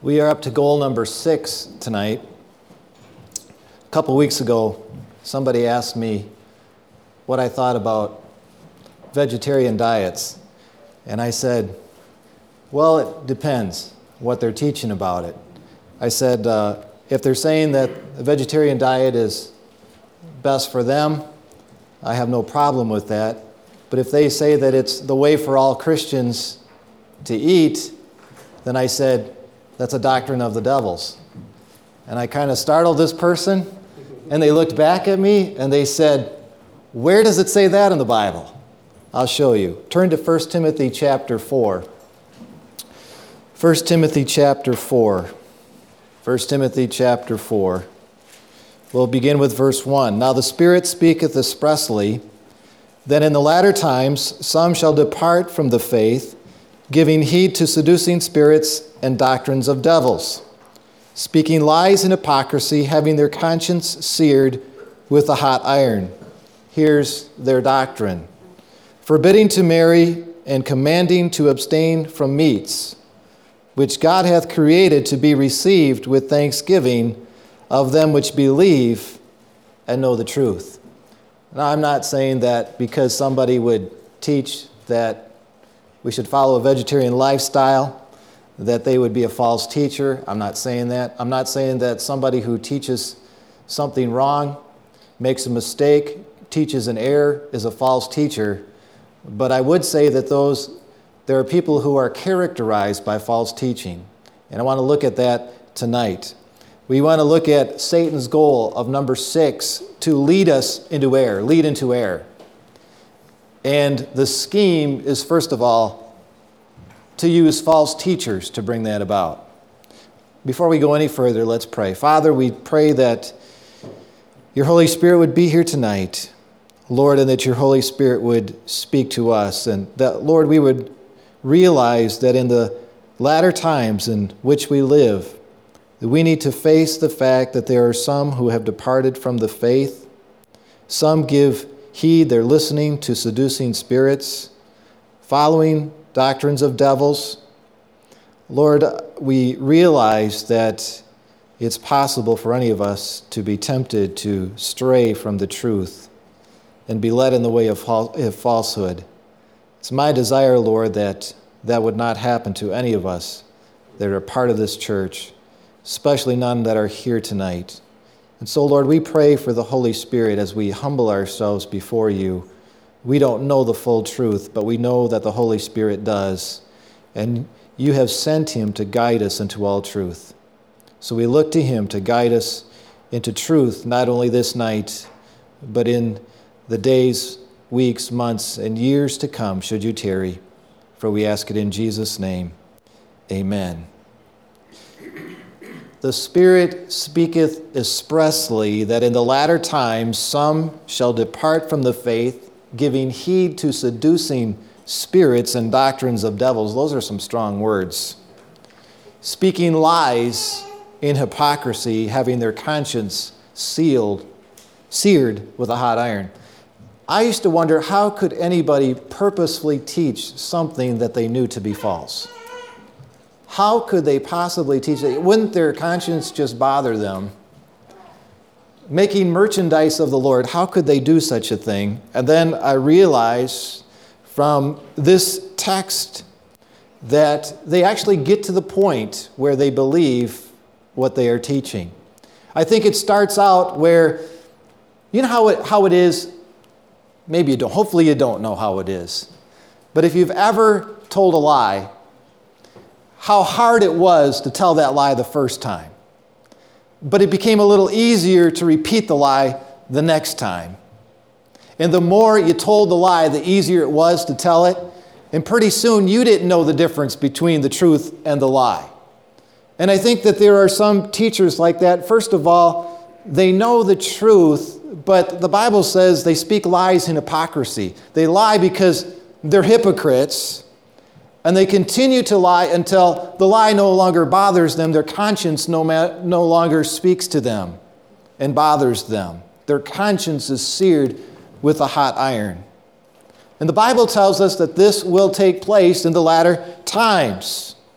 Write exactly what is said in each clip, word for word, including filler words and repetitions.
We are up to goal number six tonight. A couple weeks ago, somebody asked me what I thought about vegetarian diets. And I said, well, it depends what they're teaching about it. I said, uh, if they're saying that a vegetarian diet is best for them, I have no problem with that. But if they say that it's the way for all Christians to eat, then I said, that's a doctrine of the devil's. And I kind of startled this person, and they looked back at me, and they said, where does it say that in the Bible? I'll show you. Turn to First Timothy chapter four. First Timothy chapter four. First Timothy chapter four. We'll begin with verse one. Now the Spirit speaketh expressly, that in the latter times some shall depart from the faith, giving heed to seducing spirits and doctrines of devils, speaking lies and hypocrisy, having their conscience seared with a hot iron. Here's their doctrine. Forbidding to marry and commanding to abstain from meats, which God hath created to be received with thanksgiving of them which believe and know the truth. Now, I'm not saying that because somebody would teach that we should follow a vegetarian lifestyle, that they would be a false teacher. I'm not saying that. I'm not saying that somebody who teaches something wrong, makes a mistake, teaches an error, is a false teacher. But I would say that those there are people who are characterized by false teaching. And I want to look at that tonight. We want to look at Satan's goal of number six, to lead us into error, lead into error. And the scheme is, first of all, to use false teachers to bring that about. Before we go any further, let's pray. Father, we pray that your Holy Spirit would be here tonight, Lord, and that your Holy Spirit would speak to us, and that, Lord, we would realize that in the latter times in which we live, that we need to face the fact that there are some who have departed from the faith. Some give heed, they're listening to seducing spirits, following doctrines of devils. Lord, we realize that it's possible for any of us to be tempted to stray from the truth and be led in the way of falsehood. It's my desire, Lord, that that would not happen to any of us that are part of this church, especially none that are here tonight. And so, Lord, we pray for the Holy Spirit as we humble ourselves before you. We don't know the full truth, but we know that the Holy Spirit does. And you have sent him to guide us into all truth. So we look to him to guide us into truth, not only this night, but in the days, weeks, months, and years to come, should you tarry. For we ask it in Jesus' name. Amen. The Spirit speaketh expressly that in the latter times some shall depart from the faith, giving heed to seducing spirits and doctrines of devils. Those are some strong words. Speaking lies in hypocrisy, having their conscience sealed, seared with a hot iron. I used to wonder, how could anybody purposefully teach something that they knew to be false? How could they possibly teach that? Wouldn't their conscience just bother them? Making merchandise of the Lord, how could they do such a thing? And then I realized from this text that they actually get to the point where they believe what they are teaching. I think it starts out where, you know how it, how it is? Maybe you don't. Hopefully you don't know how it is. But if you've ever told a lie, how hard it was to tell that lie the first time. But it became a little easier to repeat the lie the next time. And the more you told the lie, the easier it was to tell it. And pretty soon you didn't know the difference between the truth and the lie. And I think that there are some teachers like that. First of all, they know the truth, but the Bible says they speak lies in hypocrisy. They lie because they're hypocrites. And they continue to lie until the lie no longer bothers them. Their conscience no, ma- no longer speaks to them and bothers them. Their conscience is seared with a hot iron. And the Bible tells us that this will take place in the latter times.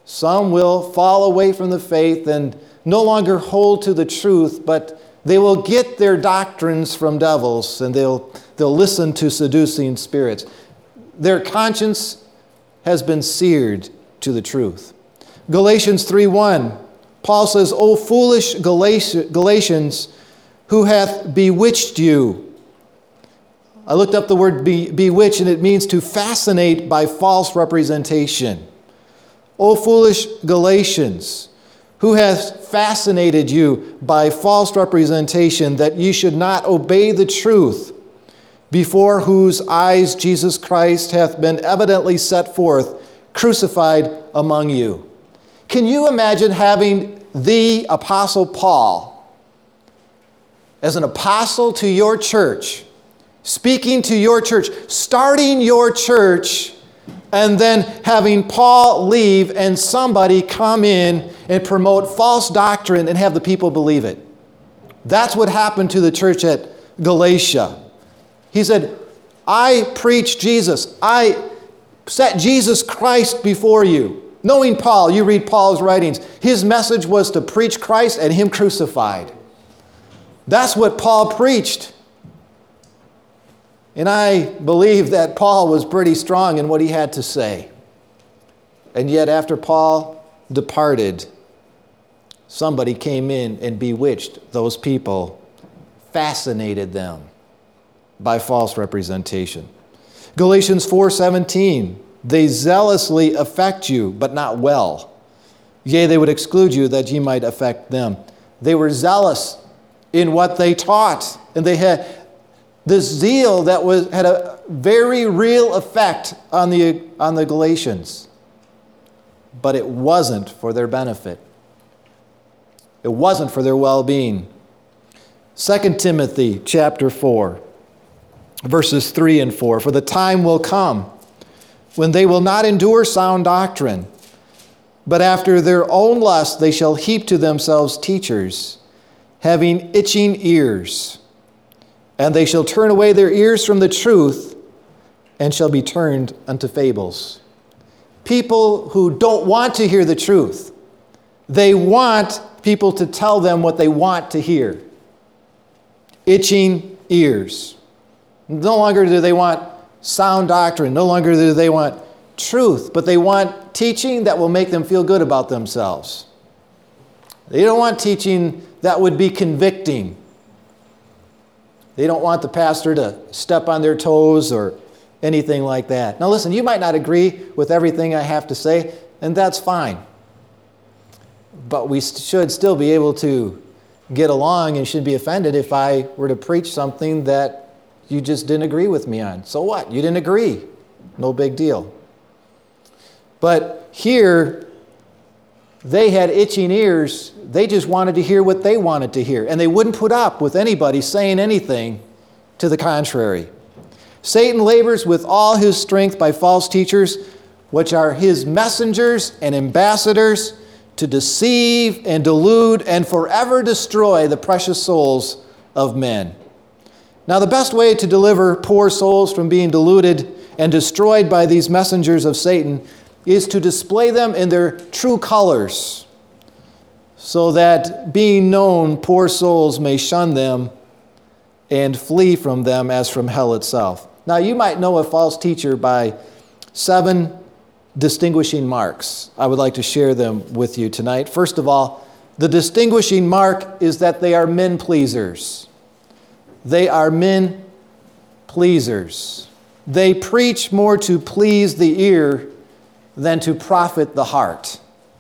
Some will fall away from the faith and no longer hold to the truth, but they will get their doctrines from devils, and they'll, they'll listen to seducing spirits. Their conscience has been seared to the truth. Galatians three one, Paul says, O foolish Galatians, who hath bewitched you? I looked up the word be, bewitch, and it means to fascinate by false representation. O foolish Galatians, who hath fascinated you by false representation, that ye should not obey the truth, before whose eyes Jesus Christ hath been evidently set forth, crucified among you. Can you imagine having the Apostle Paul as an apostle to your church, speaking to your church, starting your church, and then having Paul leave and somebody come in and promote false doctrine and have the people believe it? That's what happened to the church at Galatia. He said, I preach Jesus. I set Jesus Christ before you. Knowing Paul, you read Paul's writings, his message was to preach Christ and him crucified. That's what Paul preached. And I believe that Paul was pretty strong in what he had to say. And yet after Paul departed, somebody came in and bewitched those people, fascinated them by false representation. Galatians four seventeen, they zealously affect you, but not well. Yea, they would exclude you that ye might affect them. They were zealous in what they taught, and they had this zeal that was had a very real effect on the, on the Galatians. But it wasn't for their benefit. It wasn't for their well-being. Second Timothy chapter four, verses three and four. For the time will come when they will not endure sound doctrine, but after their own lust they shall heap to themselves teachers, having itching ears. And they shall turn away their ears from the truth, and shall be turned unto fables. People who don't want to hear the truth. They want people to tell them what they want to hear. Itching ears. No longer do they want sound doctrine. No longer do they want truth, but they want teaching that will make them feel good about themselves. They don't want teaching that would be convicting. They don't want the pastor to step on their toes or anything like that. Now listen, you might not agree with everything I have to say, and that's fine. But we should still be able to get along and shouldn't be offended if I were to preach something that you just didn't agree with me on. So what? You didn't agree. No big deal. But here, they had itching ears. They just wanted to hear what they wanted to hear. And they wouldn't put up with anybody saying anything to the contrary. Satan labors with all his strength by false teachers, which are his messengers and ambassadors, to deceive and delude and forever destroy the precious souls of men. Now, the best way to deliver poor souls from being deluded and destroyed by these messengers of Satan is to display them in their true colors, so that being known, poor souls may shun them and flee from them as from hell itself. Now, you might know a false teacher by seven distinguishing marks. I would like to share them with you tonight. First of all, the distinguishing mark is that they are men pleasers. They are men pleasers. They preach more to please the ear than to profit the heart.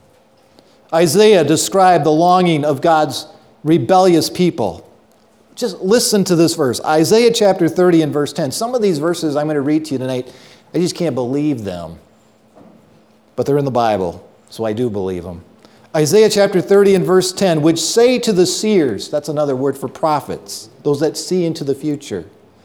Isaiah described the longing of God's rebellious people. Just listen to this verse. Isaiah chapter thirty and verse ten. Some of these verses I'm going to read to you tonight, I just can't believe them. But they're in the Bible, so I do believe them. Isaiah chapter thirty and verse ten, which say to the seers, that's another word for prophets, those that see into the future,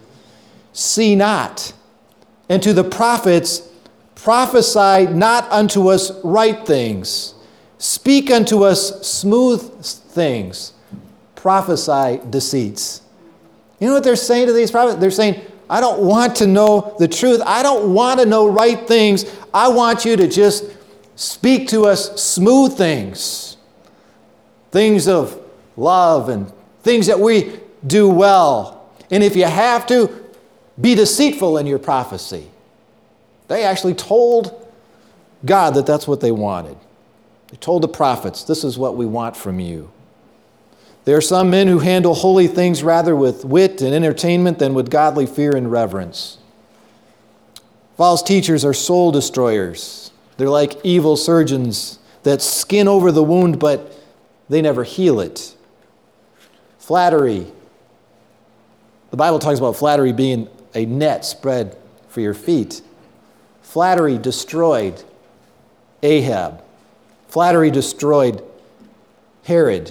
see not. And to the prophets, prophesy not unto us right things. Speak unto us smooth things. Prophesy deceits. You know what they're saying to these prophets? They're saying, I don't want to know the truth. I don't want to know right things. I want you to just Speak to us smooth things, things of love and things that we do well. And if you have to, be deceitful in your prophecy. They actually told God that that's what they wanted. They told the prophets, this is what we want from you. There are some men who handle holy things rather with wit and entertainment than with godly fear and reverence. False teachers are soul destroyers. They're like evil surgeons that skin over the wound, but they never heal it. Flattery. The Bible talks about flattery being a net spread for your feet. Flattery destroyed Ahab. Flattery destroyed Herod.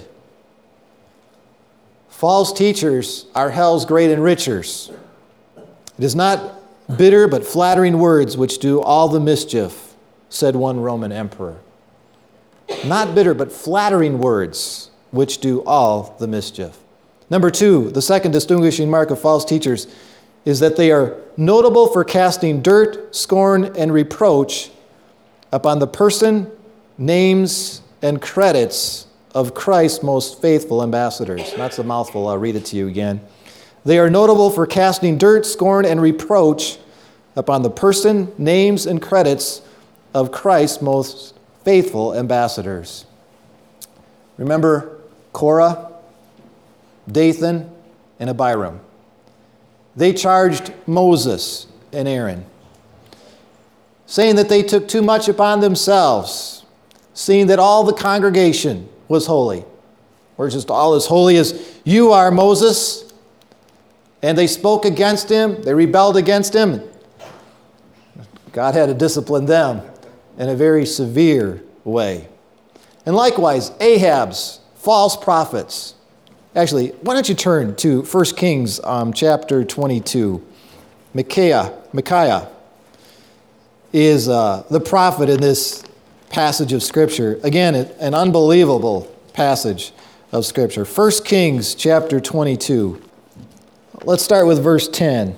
False teachers are hell's great enrichers. It is not bitter but flattering words which do all the mischief, said one Roman emperor. Not bitter but flattering words which do all the mischief. Number two, the second distinguishing mark of false teachers is that they are notable for casting dirt, scorn, and reproach upon the person, names, and credits of Christ's most faithful ambassadors. That's a mouthful. I'll read it to you again. They are notable for casting dirt, scorn, and reproach upon the person, names, and credits of Christ's most faithful ambassadors. Remember Korah, Dathan, and Abiram. They charged Moses and Aaron, saying that they took too much upon themselves, seeing that all the congregation was holy. We're just all as holy as you are, Moses. And they spoke against him. They rebelled against him. God had to discipline them in a very severe way. And likewise, Ahab's false prophets. Actually, why don't you turn to First Kings um, chapter twenty-two. Micaiah, Micaiah is uh, the prophet in this passage of Scripture. Again, an unbelievable passage of Scripture. First Kings chapter twenty-two. Let's start with verse ten.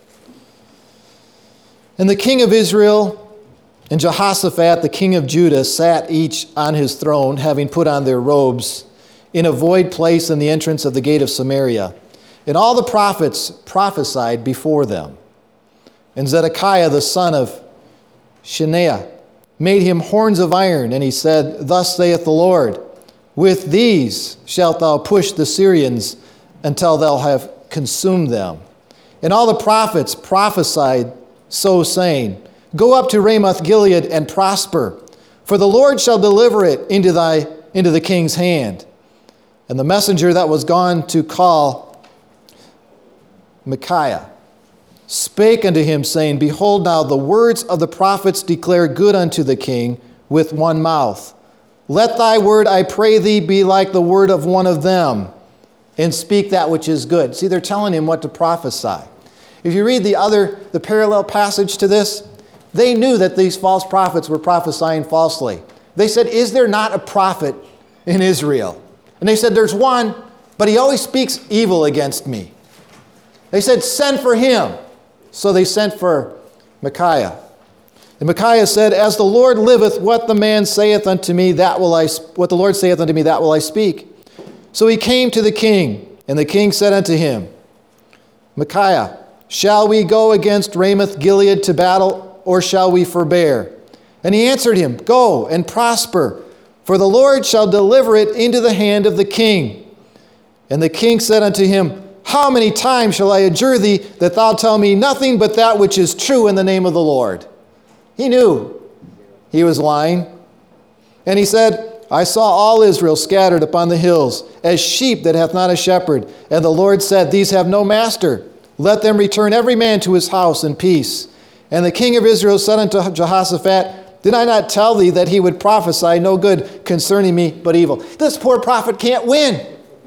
And the king of Israel and Jehoshaphat, the king of Judah, sat each on his throne, having put on their robes, in a void place in the entrance of the gate of Samaria. And all the prophets prophesied before them. And Zedekiah, the son of Shemaiah, made him horns of iron, and he said, Thus saith the Lord, with these shalt thou push the Syrians until thou have consumed them. And all the prophets prophesied so saying, Go up to Ramoth Gilead and prosper, for the Lord shall deliver it into thy into the king's hand. And the messenger that was gone to call Micaiah spake unto him, saying, Behold now, the words of the prophets declare good unto the king with one mouth. Let thy word, I pray thee, be like the word of one of them, and speak that which is good. See, they're telling him what to prophesy. If you read the other, the parallel passage to this, they knew that these false prophets were prophesying falsely. They said, Is there not a prophet in Israel? And they said, There's one, but he always speaks evil against me. They said, Send for him. So they sent for Micaiah. And Micaiah said, As the Lord liveth, what the man saith unto me, that will I, what the Lord saith unto me, that will I speak. So he came to the king, and the king said unto him, Micaiah, shall we go against Ramoth Gilead to battle, or shall we forbear? And he answered him, Go and prosper, for the Lord shall deliver it into the hand of the king. And the king said unto him, How many times shall I adjure thee that thou tell me nothing but that which is true in the name of the Lord? He knew he was lying. And he said, I saw all Israel scattered upon the hills, as sheep that hath not a shepherd. And the Lord said, These have no master. Let them return every man to his house in peace. And the king of Israel said unto Jehoshaphat, Did I not tell thee that he would prophesy no good concerning me, but evil? This poor prophet can't win.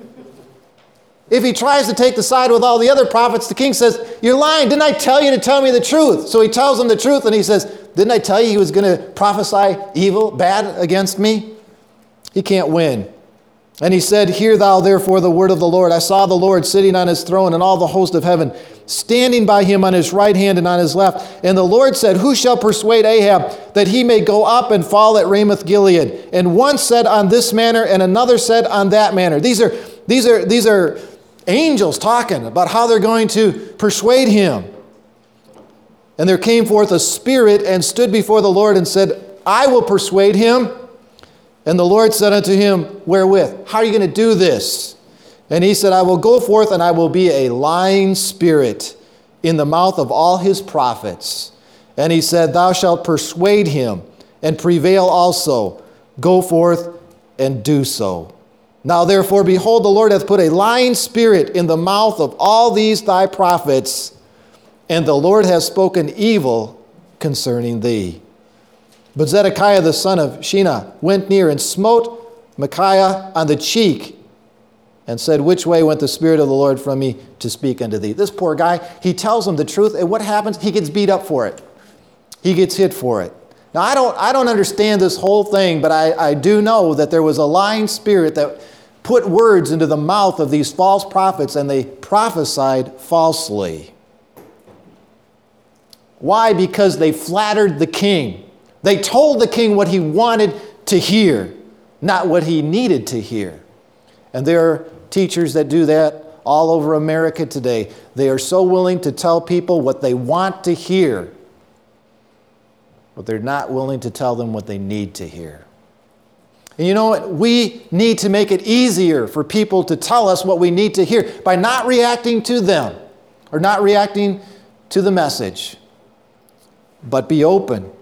If he tries to take the side with all the other prophets, the king says, You're lying. Didn't I tell you to tell me the truth? So he tells him the truth, and he says, Didn't I tell you he was going to prophesy evil, bad against me? He can't win. And he said, Hear thou therefore the word of the Lord. I saw the Lord sitting on his throne, and all the host of heaven standing by him on his right hand and on his left. And the Lord said, Who shall persuade Ahab that he may go up and fall at Ramoth Gilead? And one said on this manner, and another said on that manner. These are, these are, these are angels talking about how they're going to persuade him. And there came forth a spirit and stood before the Lord and said, I will persuade him. And the Lord said unto him, Wherewith? How are you going to do this? And he said, I will go forth and I will be a lying spirit in the mouth of all his prophets. And he said, Thou shalt persuade him and prevail also. Go forth and do so. Now therefore, behold, the Lord hath put a lying spirit in the mouth of all these thy prophets, and the Lord hath spoken evil concerning thee. But Zedekiah the son of Shena went near and smote Micaiah on the cheek and said, Which way went the Spirit of the Lord from me to speak unto thee? This poor guy, he tells him the truth, and what happens? He gets beat up for it. He gets hit for it. Now, I don't, I don't understand this whole thing, but I, I do know that there was a lying spirit that put words into the mouth of these false prophets, and they prophesied falsely. Why? Because they flattered the king. They told the king what he wanted to hear, not what he needed to hear. And there are teachers that do that all over America today. They are so willing to tell people what they want to hear, but they're not willing to tell them what they need to hear. And you know what? We need to make it easier for people to tell us what we need to hear by not reacting to them or not reacting to the message. But be open.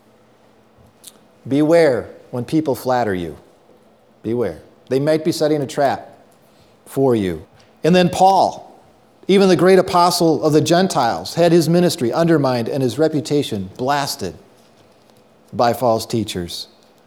Beware when people flatter you. Beware. They might be setting a trap for you. And then Paul, even the great apostle of the Gentiles, had his ministry undermined and his reputation blasted by false teachers.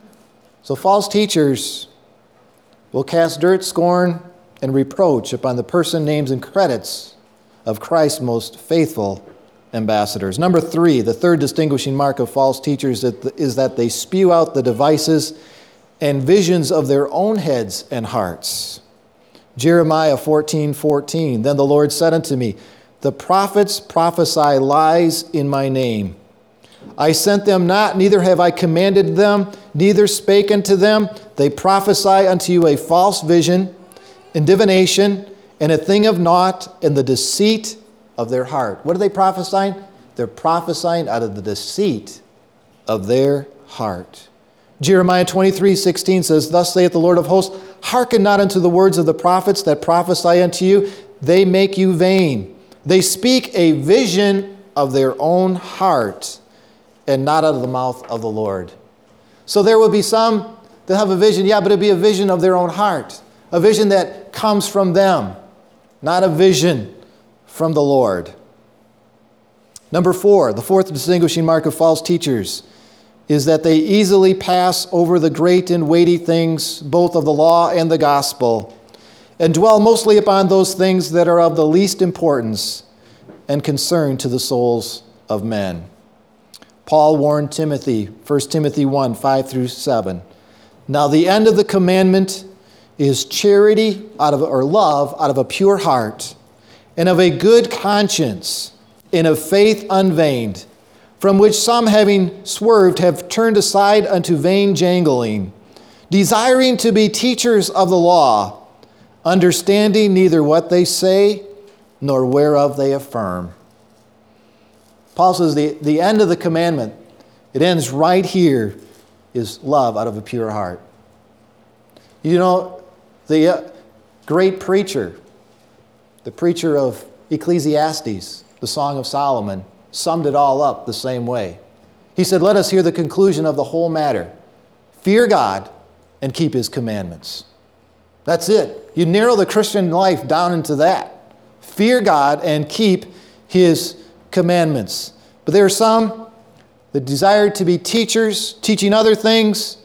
So false teachers will cast dirt, scorn, and reproach upon the person, names, and credits of Christ's most faithful ambassadors. Number three, the third distinguishing mark of false teachers is that they spew out the devices and visions of their own heads and hearts. Jeremiah fourteen fourteen, Then the Lord said unto me, The prophets prophesy lies in my name. I sent them not, neither have I commanded them, neither spake unto them. They prophesy unto you a false vision, and divination, and a thing of naught, and the deceit of their heart. What are they prophesying? They're prophesying out of the deceit of their heart. Jeremiah twenty-three sixteen says, Thus saith the Lord of hosts, Hearken not unto the words of the prophets that prophesy unto you. They make you vain. They speak a vision of their own heart, and not out of the mouth of the Lord. So there will be some that have a vision, yeah, but it'll be a vision of their own heart. A vision that comes from them, not a vision from the Lord. Number four, the fourth distinguishing mark of false teachers is that they easily pass over the great and weighty things, both of the law and the gospel, and dwell mostly upon those things that are of the least importance and concern to the souls of men. Paul warned Timothy, First Timothy one, five through seven. Now the end of the commandment is charity out of, or love out of a pure heart, and of a good conscience, and of faith unveigned, from which some, having swerved, have turned aside unto vain jangling, desiring to be teachers of the law, understanding neither what they say, nor whereof they affirm. Paul says the, the end of the commandment, it ends right here, is love out of a pure heart. You know, the uh, great preacher, the preacher of Ecclesiastes, the Song of Solomon, summed it all up the same way. He said, Let us hear the conclusion of the whole matter. Fear God and keep his commandments. That's it. You narrow the Christian life down into that. Fear God and keep his commandments. But there are some that desire to be teachers, teaching other things,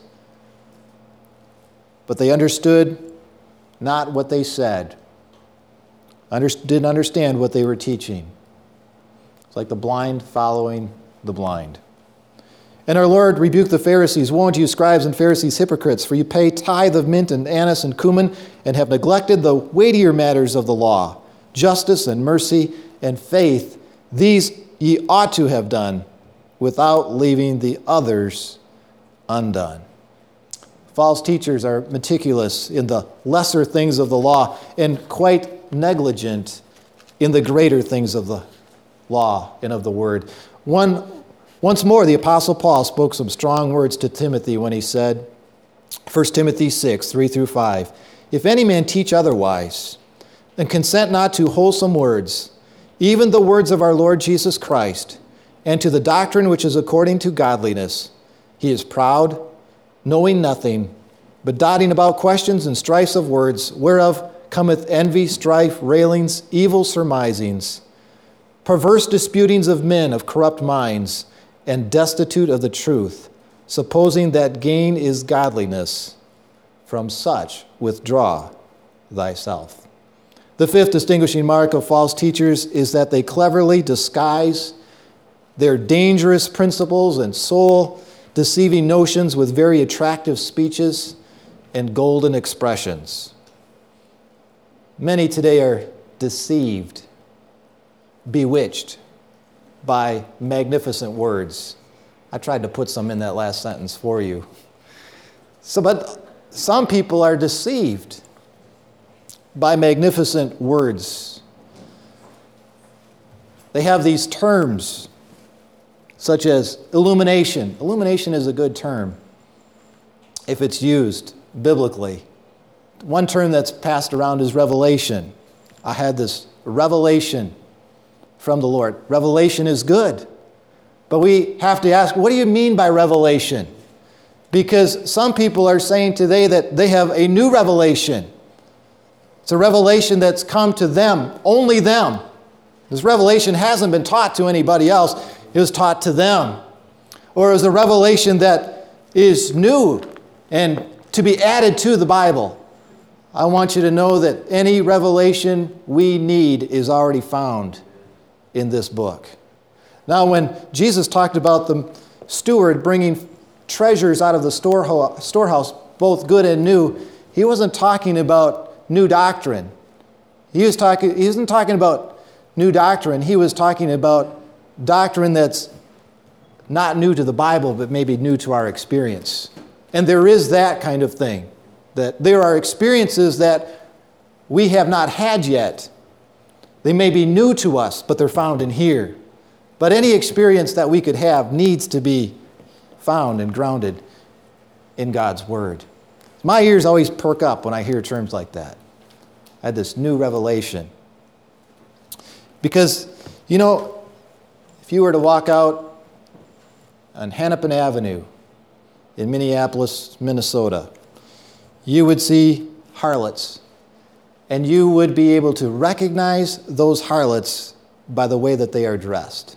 but they understood not what they said. Under, didn't understand what they were teaching. It's like the blind following the blind. And our Lord rebuked the Pharisees. Woe unto you, scribes and Pharisees, hypocrites, for you pay tithe of mint and anise and cumin, and have neglected the weightier matters of the law, justice and mercy and faith. These ye ought to have done, without leaving the others undone. False teachers are meticulous in the lesser things of the law and quite negligent in the greater things of the law and of the word. One Once more, the Apostle Paul spoke some strong words to Timothy when he said, First Timothy six, three through five, If any man teach otherwise, then consent not to wholesome words, even the words of our Lord Jesus Christ, and to the doctrine which is according to godliness. He is proud, knowing nothing, but dotting about questions and strifes of words, whereof cometh envy, strife, railings, evil surmisings, perverse disputings of men of corrupt minds, and destitute of the truth, supposing that gain is godliness. From such withdraw thyself. The fifth distinguishing mark of false teachers is that they cleverly disguise their dangerous principles and soul-deceiving notions with very attractive speeches and golden expressions. Many today are deceived, bewitched by magnificent words. I tried to put some in that last sentence for you. So, but some people are deceived by magnificent words. They have these terms such as illumination. Illumination is a good term if it's used biblically. One term that's passed around is revelation. I had this revelation from the Lord. Revelation is good. But we have to ask, what do you mean by revelation? Because some people are saying today that they have a new revelation. It's a revelation that's come to them, only them. This revelation hasn't been taught to anybody else. It was taught to them. Or it was a revelation that is new and to be added to the Bible. I want you to know that any revelation we need is already found in this book. Now, when Jesus talked about the steward bringing treasures out of the storehouse, both good and new, he wasn't talking about new doctrine. He was talking, he wasn't talking about new doctrine. He was talking about doctrine that's not new to the Bible, but maybe new to our experience. And there is that kind of thing, that there are experiences that we have not had yet. They may be new to us, but they're found in here. But any experience that we could have needs to be found and grounded in God's Word. My ears always perk up when I hear terms like that. I had this new revelation. Because, you know, if you were to walk out on Hennepin Avenue in Minneapolis, Minnesota, you would see harlots. And you would be able to recognize those harlots by the way that they are dressed.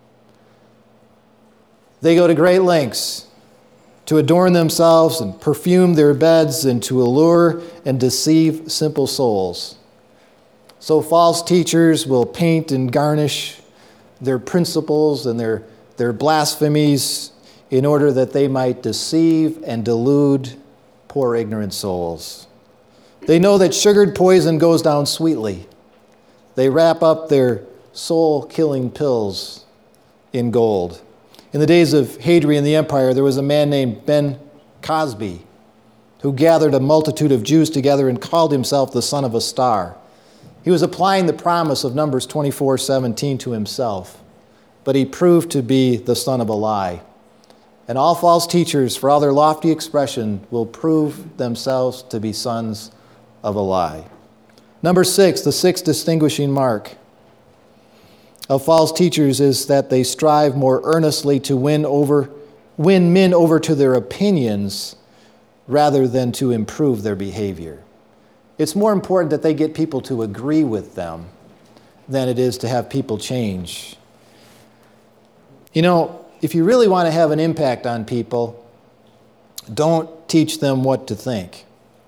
They go to great lengths to adorn themselves and perfume their beds and to allure and deceive simple souls. So false teachers will paint and garnish their principles and their, their blasphemies in order that they might deceive and delude poor ignorant souls. They know that sugared poison goes down sweetly. They wrap up their soul-killing pills in gold. In the days of Hadrian the Empire, there was a man named Ben Cosby who gathered a multitude of Jews together and called himself the son of a star. He was applying the promise of Numbers twenty-four seventeen to himself, but he proved to be the son of a lie. And all false teachers, for all their lofty expression, will prove themselves to be sons of a lie. Number six, the sixth distinguishing mark of false teachers is that they strive more earnestly to win over, win men over to their opinions rather than to improve their behavior. It's more important that they get people to agree with them than it is to have people change. You know, if you really want to have an impact on people, don't teach them what to think,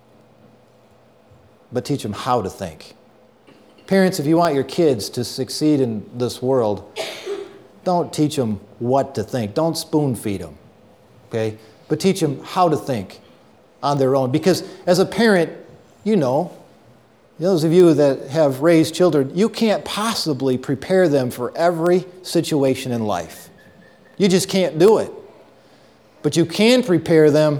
but teach them how to think. Parents, if you want your kids to succeed in this world, don't teach them what to think. Don't spoon feed them. okay? But teach them how to think on their own. Because as a parent, you know, those of you that have raised children, you can't possibly prepare them for every situation in life. You just can't do it. But you can prepare them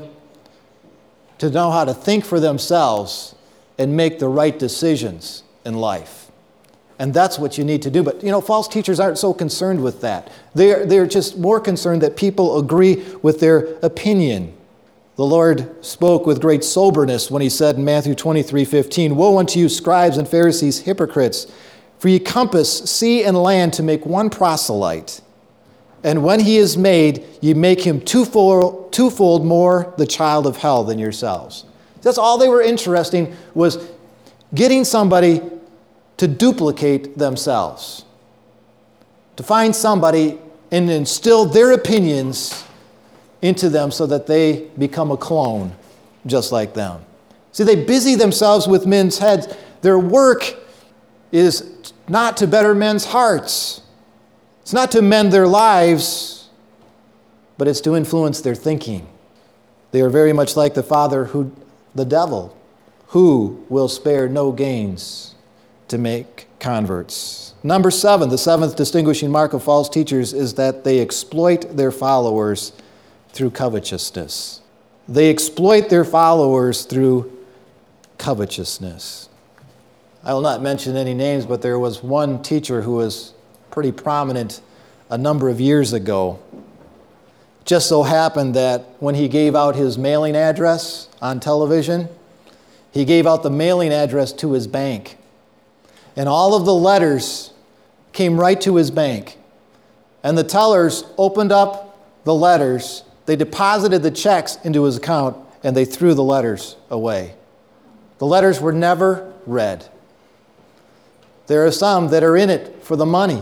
to know how to think for themselves and make the right decisions in life. And that's what you need to do. But, you know, false teachers aren't so concerned with that. They're, they're just more concerned that people agree with their opinion. The Lord spoke with great soberness when he said in Matthew twenty-three fifteen, "Woe unto you, scribes and Pharisees, hypocrites, for ye compass sea and land to make one proselyte. And when he is made, ye make him twofold, twofold more the child of hell than yourselves." That's all they were interested in, was getting somebody to duplicate themselves, to find somebody and instill their opinions into them so that they become a clone just like them. See, they busy themselves with men's heads. Their work is not to better men's hearts. It's not to mend their lives, but it's to influence their thinking. They are very much like the father, who, the devil, who will spare no gains to make converts. Number seven, the seventh distinguishing mark of false teachers is that they exploit their followers through covetousness. They exploit their followers through covetousness. I will not mention any names, but there was one teacher who was pretty prominent a number of years ago. Just so happened that when he gave out his mailing address on television, he gave out the mailing address to his bank. And all of the letters came right to his bank. And the tellers opened up the letters, they deposited the checks into his account, and they threw the letters away. The letters were never read. There are some that are in it for the money.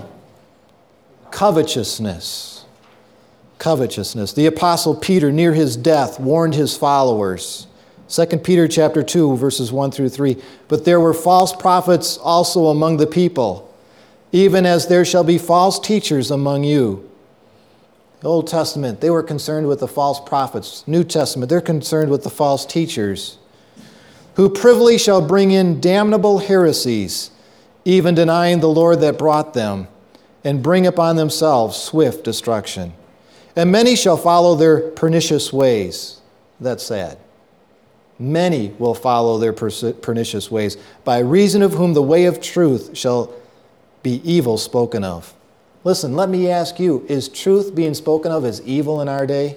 Covetousness. Covetousness. The Apostle Peter, near his death, warned his followers. Second Peter chapter two, verses one through three. "But there were false prophets also among the people, even as there shall be false teachers among you." The Old Testament, they were concerned with the false prophets. New Testament, they're concerned with the false teachers, "who privily shall bring in damnable heresies, even denying the Lord that brought them, and bring upon themselves swift destruction. And many shall follow their pernicious ways." That's sad. Many will follow their pernicious ways, by reason of whom the way of truth shall be evil spoken of. Listen, let me ask you, is truth being spoken of as evil in our day?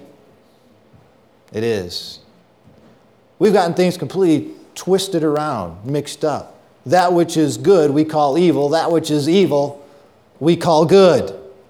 It is. We've gotten things completely twisted around, mixed up. That which is good we call evil. That which is evil we call good.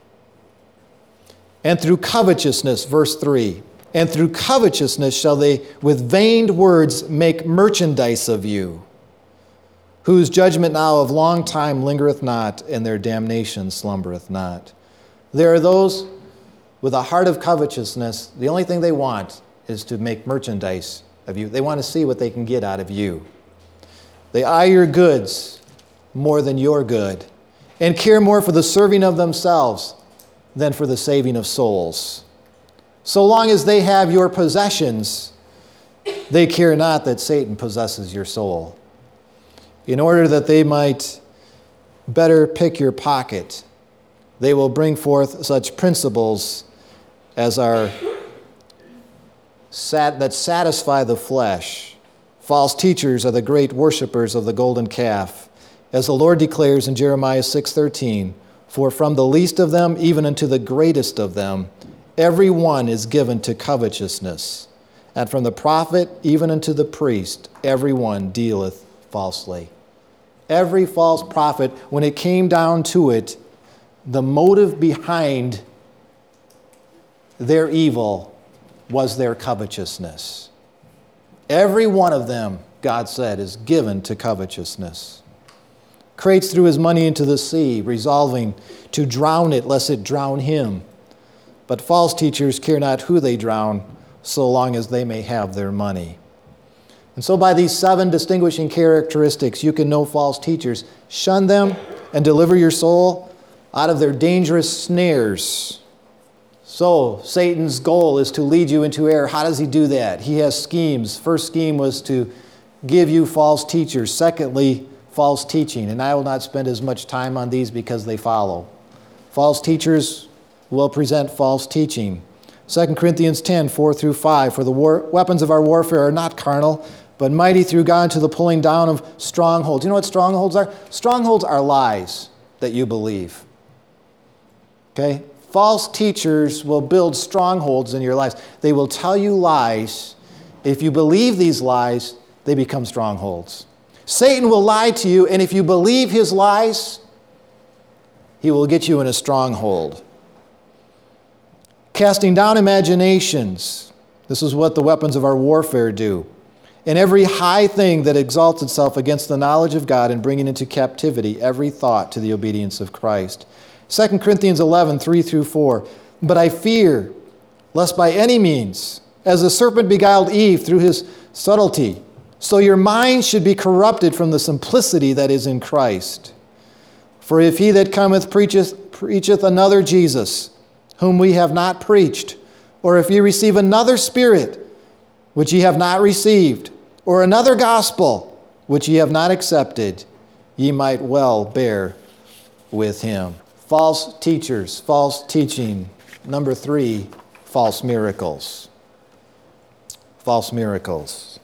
"And through covetousness," verse three, "and through covetousness shall they with vain words make merchandise of you, whose judgment now of long time lingereth not, and their damnation slumbereth not." There are those with a heart of covetousness. The only thing they want is to make merchandise of you. They want to see what they can get out of you. They eye your goods more than your good, and care more for the serving of themselves than for the saving of souls. So long as they have your possessions, they care not that Satan possesses your soul. In order that they might better pick your pocket, they will bring forth such principles as are sat, that satisfy the flesh. False teachers are the great worshipers of the golden calf, as the Lord declares in Jeremiah six thirteen, "For from the least of them even unto the greatest of them, every one is given to covetousness. And from the prophet even unto the priest, every one dealeth falsely." Every false prophet, when it came down to it, the motive behind their evil was their covetousness. Every one of them, God said, is given to covetousness. Crates threw his money into the sea, resolving to drown it, lest it drown him. But false teachers care not who they drown, so long as they may have their money. And so by these seven distinguishing characteristics, you can know false teachers. Shun them and deliver your soul out of their dangerous snares. So Satan's goal is to lead you into error. How does he do that? He has schemes. First scheme was to give you false teachers. Secondly, false teaching. And I will not spend as much time on these because they follow. False teachers will present false teaching. Second Corinthians ten, four through five, for the war, weapons of our warfare are not carnal, but mighty through God to the pulling down of strongholds. You know what strongholds are? Strongholds are lies that you believe. Okay? False teachers will build strongholds in your lives. They will tell you lies. If you believe these lies, they become strongholds. Satan will lie to you, and if you believe his lies, he will get you in a stronghold. Casting down imaginations. This is what the weapons of our warfare do. And every high thing that exalts itself against the knowledge of God, and bringing into captivity every thought to the obedience of Christ. Second Corinthians eleven, three through four. But I fear, lest by any means, as the serpent beguiled Eve through his subtlety, so your mind should be corrupted from the simplicity that is in Christ. For if he that cometh preacheth, preacheth another Jesus, whom we have not preached, or if ye receive another spirit, which ye have not received, or another gospel, which ye have not accepted, ye might well bear with him. False teachers, false teaching. Number three, false miracles. False miracles.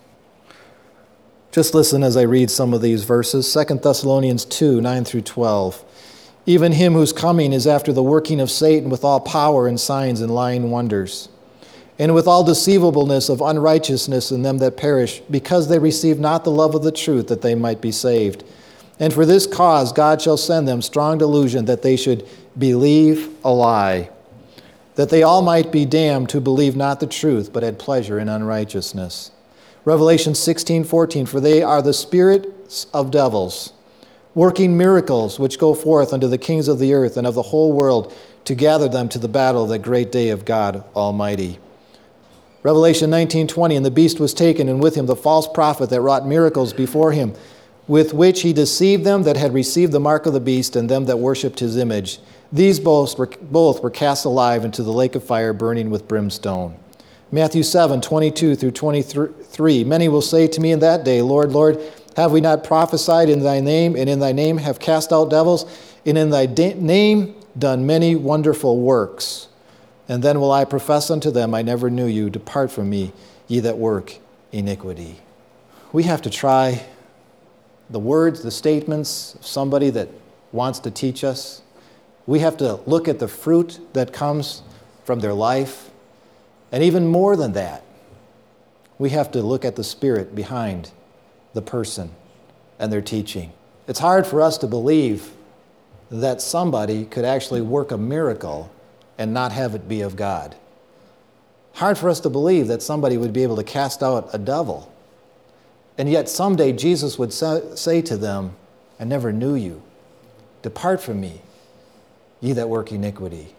Just listen as I read some of these verses. Second Thessalonians two, nine through twelve. Even him whose coming is after the working of Satan with all power and signs and lying wonders, and with all deceivableness of unrighteousness in them that perish, because they receive not the love of the truth, that they might be saved. And for this cause God shall send them strong delusion, that they should believe a lie, that they all might be damned who believe not the truth, but had pleasure in unrighteousness. Revelation sixteen, fourteen, for they are the spirits of devils, working miracles, which go forth unto the kings of the earth and of the whole world, to gather them to the battle of the great day of God Almighty. Revelation nineteen, twenty, and the beast was taken, and with him the false prophet that wrought miracles before him, with which he deceived them that had received the mark of the beast, and them that worshipped his image. These both were, both were cast alive into the lake of fire, burning with brimstone. Matthew seven, twenty-two through twenty-three, many will say to me in that day, Lord, Lord, have we not prophesied in thy name, and in thy name have cast out devils, and in thy da- name done many wonderful works? And then will I profess unto them, I never knew you. Depart from me, ye that work iniquity. We have to try the words, the statements of somebody that wants to teach us. We have to look at the fruit that comes from their life. And even more than that, we have to look at the spirit behind the person and their teaching. It's hard for us to believe that somebody could actually work a miracle and not have it be of God. Hard for us to believe that somebody would be able to cast out a devil. And yet someday Jesus would say to them, I never knew you. Depart from me, ye that work iniquity.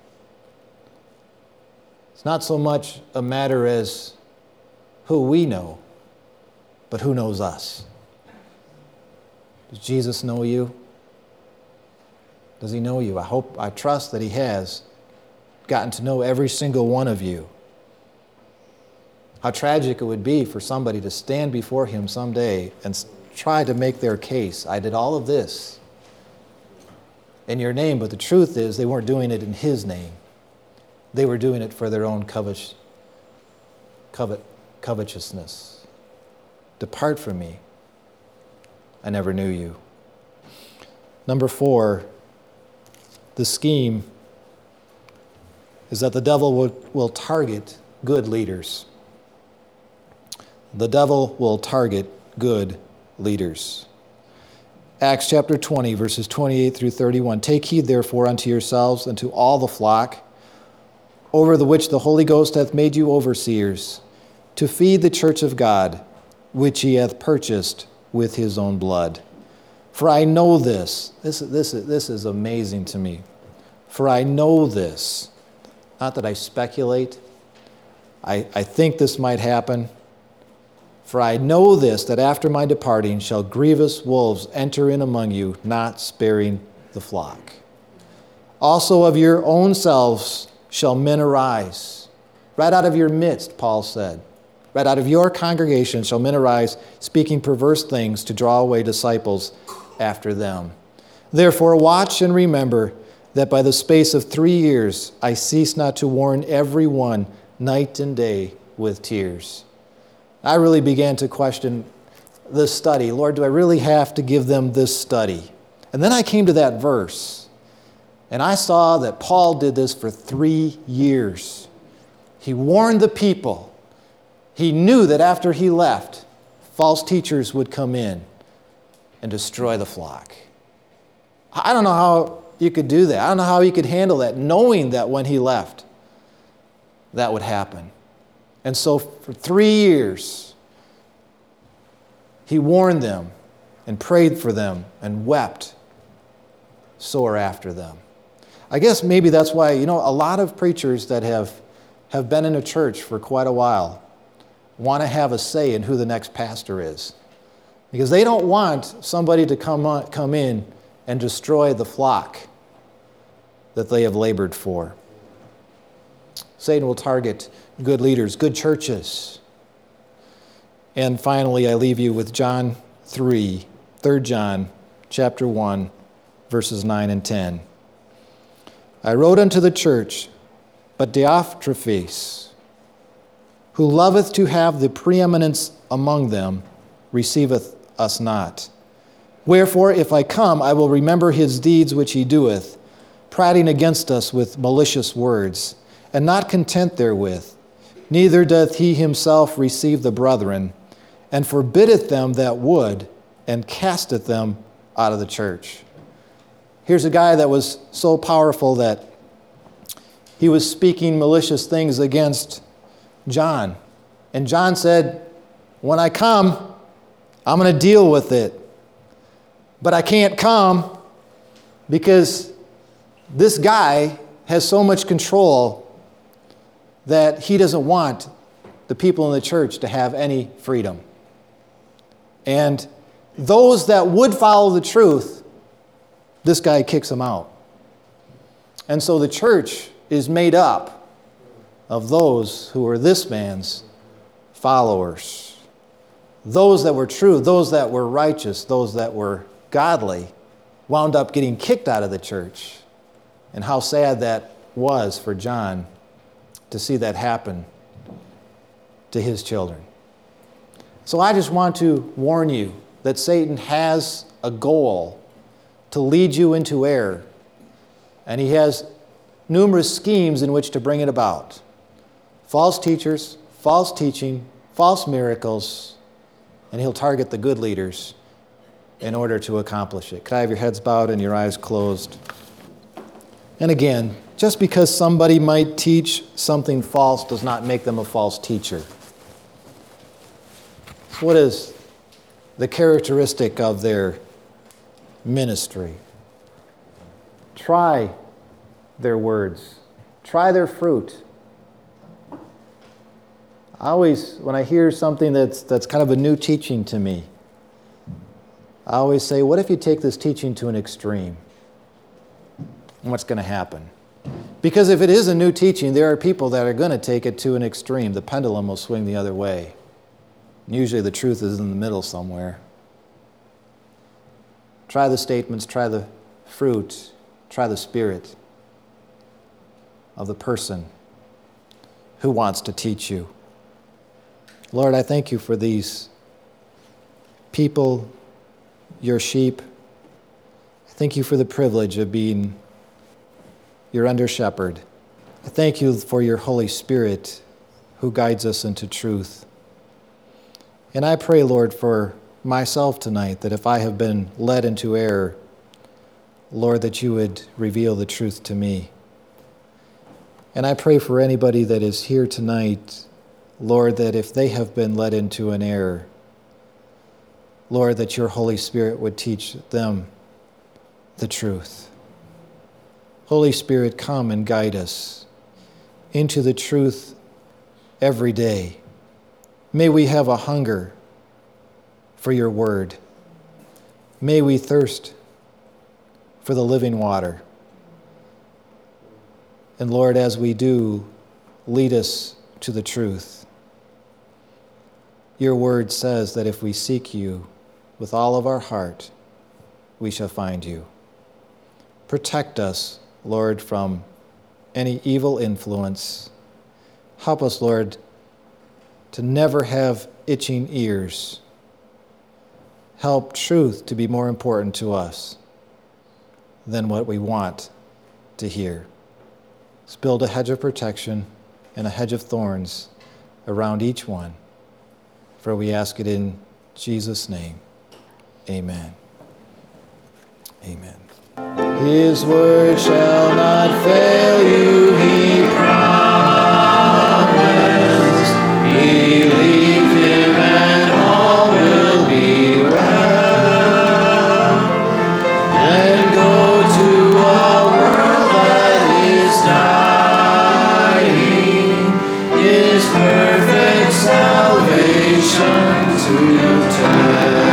It's not so much a matter as who we know, but who knows us. Does Jesus know you? Does he know you? I hope, I trust that he has gotten to know every single one of you. How tragic it would be for somebody to stand before him someday and try to make their case. I did all of this in your name, but the truth is they weren't doing it in his name. They were doing it for their own covet, covet, covetousness. Depart from me. I never knew you. Number four, the scheme is that the devil will, will target good leaders. The devil will target good leaders. Acts chapter twenty, verses twenty-eight through thirty-one. Take heed, therefore, unto yourselves and to all the flock, over the which the Holy Ghost hath made you overseers, to feed the church of God, which he hath purchased with his own blood. For I know this. This, this, this is amazing to me. For I know this. Not that I speculate. I, I think this might happen. For I know this, that after my departing shall grievous wolves enter in among you, not sparing the flock. Also of your own selves shall men arise. Right out of your midst, Paul said. Right out of your congregation shall men arise, speaking perverse things to draw away disciples after them. Therefore watch and remember that by the space of three years I cease not to warn every one night and day with tears. I really began to question this study. Lord, do I really have to give them this study? And then I came to that verse, and I saw that Paul did this for three years. He warned the people. He knew that after he left, false teachers would come in and destroy the flock. I don't know how you could do that. I don't know how he could handle that, knowing that when he left, that would happen. And so for three years, he warned them and prayed for them and wept sore after them. I guess maybe that's why, you know, a lot of preachers that have, have been in a church for quite a while want to have a say in who the next pastor is. Because they don't want somebody to come on, come in and destroy the flock that they have labored for. Satan will target good leaders, good churches. And finally, I leave you with John three, Third John chapter one, verses nine and ten. I wrote unto the church, but Diotrephes, who loveth to have the preeminence among them, receiveth us not. Wherefore, if I come, I will remember his deeds which he doeth, prating against us with malicious words, and not content therewith, neither doth he himself receive the brethren, and forbiddeth them that would, and casteth them out of the church. Here's a guy that was so powerful that he was speaking malicious things against John. And John said, when I come, I'm going to deal with it. But I can't come because this guy has so much control that he doesn't want the people in the church to have any freedom. And those that would follow the truth, this guy kicks them out. And so the church is made up of those who are this man's followers. Those that were true, those that were righteous, those that were godly, wound up getting kicked out of the church. And how sad that was for John to see that happen to his children. So I just want to warn you that Satan has a goal to lead you into error. And he has numerous schemes in which to bring it about. False teachers, false teaching, false miracles, and he'll target the good leaders in order to accomplish it. Could I have your heads bowed and your eyes closed? And again, just because somebody might teach something false does not make them a false teacher. What is the characteristic of their ministry? Try their words. Try their fruit. I always, when I hear something that's that's kind of a new teaching to me, I always say, what if you take this teaching to an extreme? And what's going to happen? Because if it is a new teaching, there are people that are going to take it to an extreme. The pendulum will swing the other way. Usually the truth is in the middle somewhere. Try the statements, try the fruit, try the spirit of the person who wants to teach you. Lord, I thank you for these people, your sheep. I thank you for the privilege of being your under shepherd. I thank you for your Holy Spirit who guides us into truth. And I pray, Lord, for myself tonight, that if I have been led into error, Lord, that you would reveal the truth to me. And I pray for anybody that is here tonight, Lord, that if they have been led into an error, Lord, that your Holy Spirit would teach them the truth. Holy Spirit, come and guide us into the truth every day. May we have a hunger for your word. May we thirst for the living water. And Lord, as we do, lead us to the truth. Your word says that if we seek you with all of our heart, we shall find you. Protect us, Lord, from any evil influence. Help us, Lord, to never have itching ears. Help truth to be more important to us than what we want to hear. Let's build a hedge of protection and a hedge of thorns around each one. For we ask it in Jesus' name. Amen. Amen. His word shall not fail you, he promised. Believe him and all will be well. And go to a world that is dying, his perfect salvation to tell.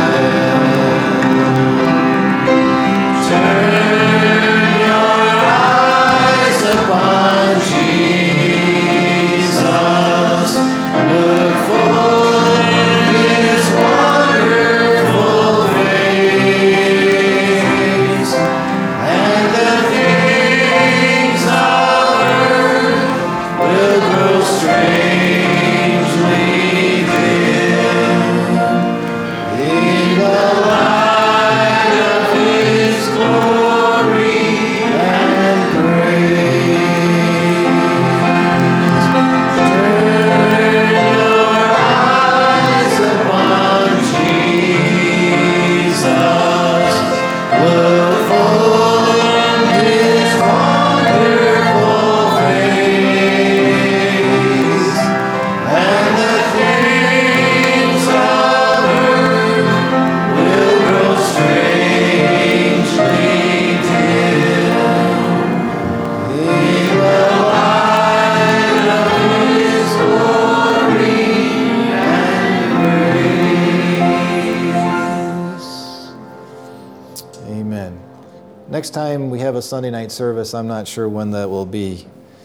Next time we have a Sunday night service, I'm not sure when that will be.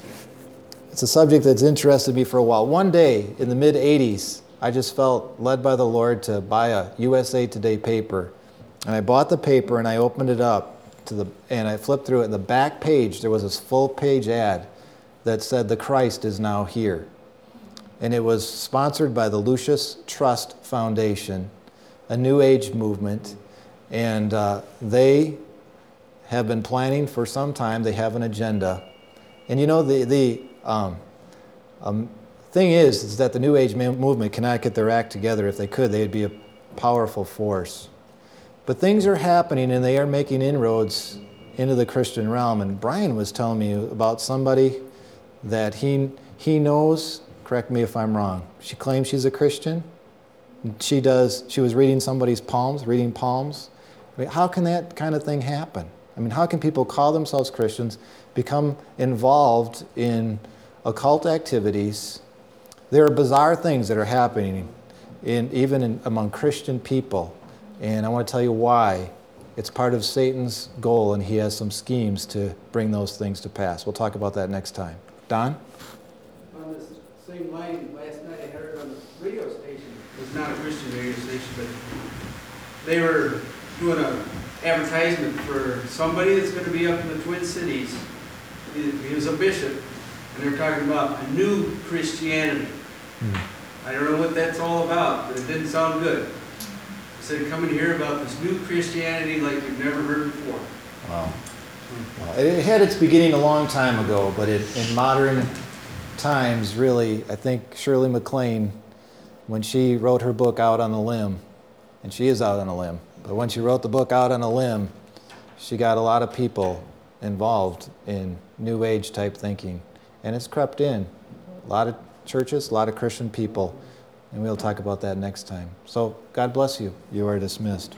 It's a subject that's interested me for a while. One day in the mid eighties, I just felt led by the Lord to buy a U S A Today paper. And I bought the paper and I opened it up to the and I flipped through it. In the back page, there was this full page ad that said, "The Christ is now here." And it was sponsored by the Lucius Trust Foundation, a New Age movement. And uh, they have been planning for some time. They have an agenda. And you know, the the um, um, thing is, is that the New Age movement cannot get their act together. If they could, they'd be a powerful force. But things are happening, and they are making inroads into the Christian realm. And Brian was telling me about somebody that he he knows. Correct me if I'm wrong. She claims she's a Christian. She does. She was reading somebody's palms, reading palms. I mean, how can that kind of thing happen? I mean, how can people call themselves Christians, become involved in occult activities? There are bizarre things that are happening, in, even in, among Christian people. And I want to tell you why. It's part of Satan's goal, and he has some schemes to bring those things to pass. We'll talk about that next time. Don? On this same line, last night I heard on the radio station, it's not a Christian radio station, but they were doing a advertisement for somebody that's going to be up in the Twin Cities. He, he was a bishop, and they're talking about a new Christianity. Hmm. I don't know what that's all about, but it didn't sound good. He said, come and hear about this new Christianity like you've never heard before. Wow. Well, it had its beginning a long time ago, but it, in modern times, really, I think Shirley MacLaine, when she wrote her book Out on a Limb, and she is out on a limb, but when she wrote the book Out on a Limb, she got a lot of people involved in New Age type thinking. And it's crept in. A lot of churches, a lot of Christian people. And we'll talk about that next time. So God bless you. You are dismissed.